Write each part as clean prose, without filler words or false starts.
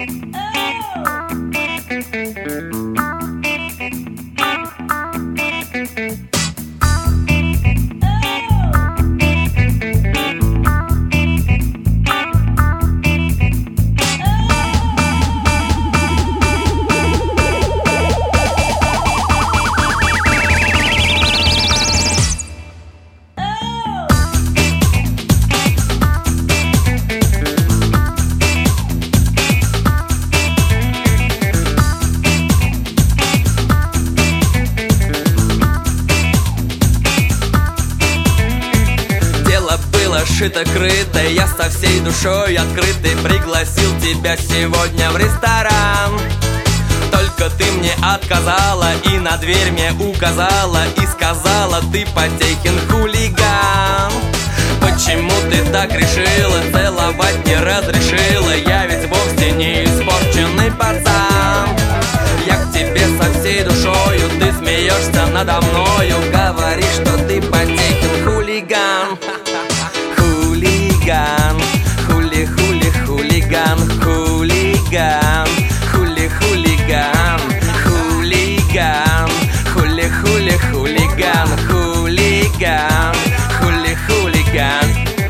Шито-крыто, я со всей душой открытый пригласил тебя сегодня в ресторан. Только ты мне отказала и на дверь мне указала и сказала: ты Потехин хулиган. Почему ты так решила? Целовать не разрешила. Я ведь вовсе не испорченный пацан. Я к тебе со всей душою, ты смеешься надо мною, говоришь, что ты Потехин хулиган. Хулиган, хули-хули-хулиган, хулиган, хули-хулиган, хулиган, хули-хули-хулиган, хулиган, хули-хулиган.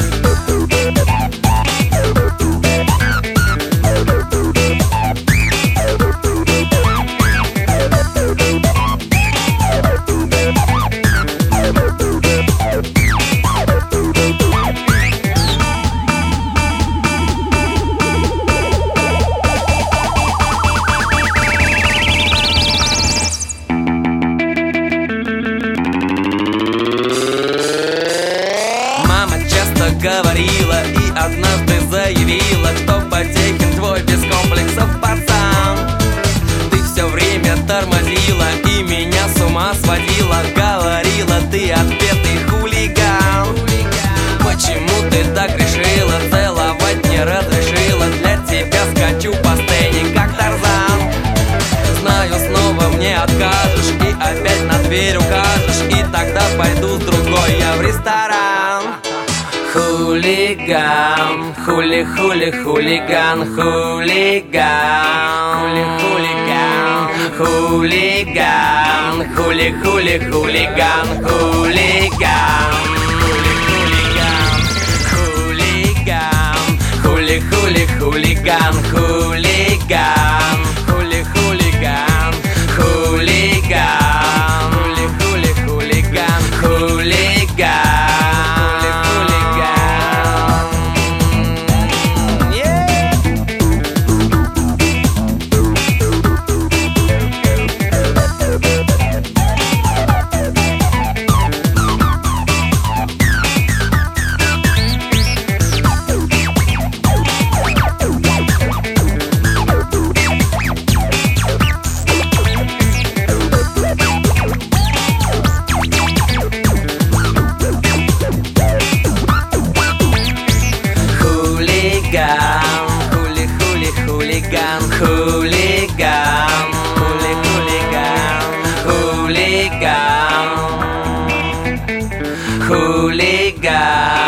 Говорила и однажды заявила, что Потехин твой без комплексов пацан. Ты все время тормозила и меня с ума сводила. Говорила, ты отпетый хулиган. Почему ты так решила? Целовать не разрешила. Для тебя скачу по сцене, как Тарзан. Знаю, снова мне откажешь и опять на дверь укажешь, и тогда пойду с другой я в ресторан. Хулиган, хули-хули-хулиган, хулиган, хули-хулиган, хулиган, хули-хули-хулиган, хулиган, хулиган, хули-хули-хулиган, хулиган, хули-хулиган, хулиган, хули-хули-хулиган, хулиган. Хулиган, хулиган, хули-хулиган, хулиган, хулиган.